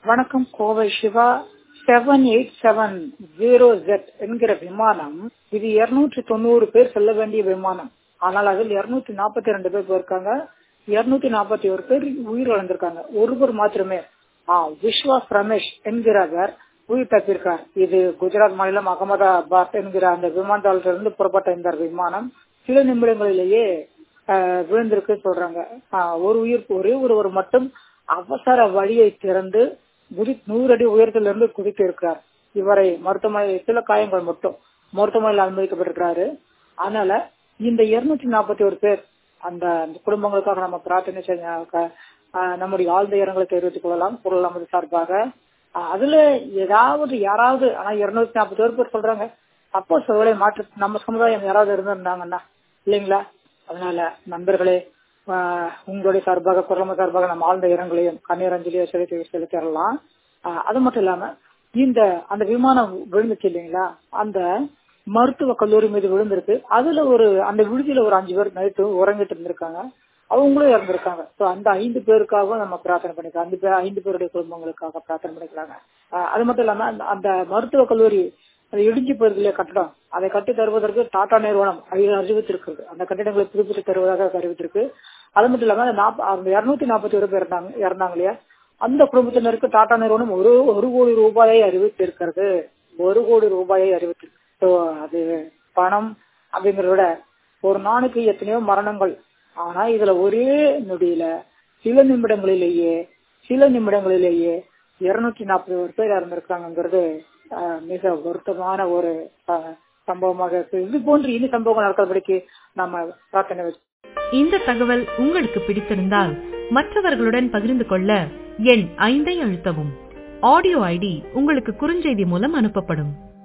வணக்கம். கோவை சிவா 7870Z என்கிற விமானம் இது 290 பேர் செல்ல வேண்டிய விமானம். ஆனால் அதில் 242 பேர் போயிருக்காங்க. 241 பேர் உயிர் இழந்திருக்காங்க. ஒருவர் மாத்திரமே விஸ்வாஸ் ரமேஷ் என்கிறவர் உயிர் தப்பியிருக்கார். இது குஜராத் மாநிலம் அகமதாபாத் என்கிற அந்த விமான தளத்திலிருந்து புறப்பட்ட இந்த விமானம் சில நிமிடங்களிலேயே விழுந்திருக்கு சொல்றாங்க. ஒரே ஒருவர் மட்டும் அவசர வழியை திறந்து 100 அடி உயரத்திலிருந்து குதித்து இருக்கிறார். இவரை மருத்துவமனையில் சில காயங்கள் மட்டும் மருத்துவமனையில் அனுமதிக்கப்பட்டிருக்கிறாரு. அதனால இந்த 241 பேர் அந்த குடும்பங்களுக்காக நம்ம பிரார்த்தனை செஞ்ச நம்முடைய ஆழ்ந்த இரங்கலை தெரிவித்துக் கொள்ளலாம் குரல் நமது சார்பாக. அதுல யாராவது ஆனா 241 பேர் சொல்றாங்க. சப்போஸ் ஒருவேளை மாற்று நம்ம சமுதாயம் யாராவது இருந்திருந்தாங்கன்னா இல்லைங்களா? அதனால நண்பர்களே, உங்களுடைய சார்பாக குரல் சார்பாக நம்ம ஆழ்ந்த இரங்கலையும் கண்ணீர் அஞ்சலியும் செலுத்திடலாம். அது மட்டும் இல்லாம அந்த விமானம் விழுந்துச்சு இல்லைங்களா, அந்த மருத்துவ கல்லூரி மீது விழுந்திருக்கு. அதுல அந்த விடுதியில ஒரு 5 பேர் நைட்டு உறங்கிட்டு இருந்திருக்காங்க. அவங்களும் இறந்திருக்காங்க. அந்த 5 பேருக்காகவும் நம்ம பிரார்த்தனை பண்ணிக்கலாம். 5 பேருடைய குடும்பங்களுக்காக பிரார்த்தனை பண்ணிக்கலாங்க. அது மட்டும் இல்லாம அந்த மருத்துவ கல்லூரி அது இடிஞ்சு போயிருக்கிற கட்டடம், அதை கட்டி தருவதற்கு டாடா நிறுவனம் அறிவித்திருக்கு. அந்த கட்டிடங்களை புதுப்பித்து தருவதாக அறிவித்திருக்கு. அது மட்டும் இல்லாம அந்த 241 பேர் இறந்தாங்க இல்லையா, அந்த குடும்பத்தினருக்கு டாடா நிறுவனம் 1 கோடி ரூபாயை அறிவித்திருக்கிறது. 1 கோடி ரூபாயை அறிவித்திருக்கு. அது பணம் அப்படிங்கறத விட ஒரு நாளைக்கு எத்தனையோ மரணங்கள். ஆனா இதுல ஒரே நொடியில சில நிமிடங்களிலேயே 241 பேர் இறந்திருக்காங்கிறது மிக வருத்தமான ஒரு சம்பவமாக இருக்கு. இது போன்று இனி சம்பவங்கள் நடக்கிறபடிக்கு நம்ம பிரார்த்தனை வச்சு. இந்த தகவல் உங்களுக்கு பிடித்திருந்தால் மற்றவர்களுடன் பகிர்ந்து கொள்ள எண் 5 அழுத்தவும். ஆடியோ ஐடி உங்களுக்கு குறுஞ்செய்தி மூலம் அனுப்பப்படும்.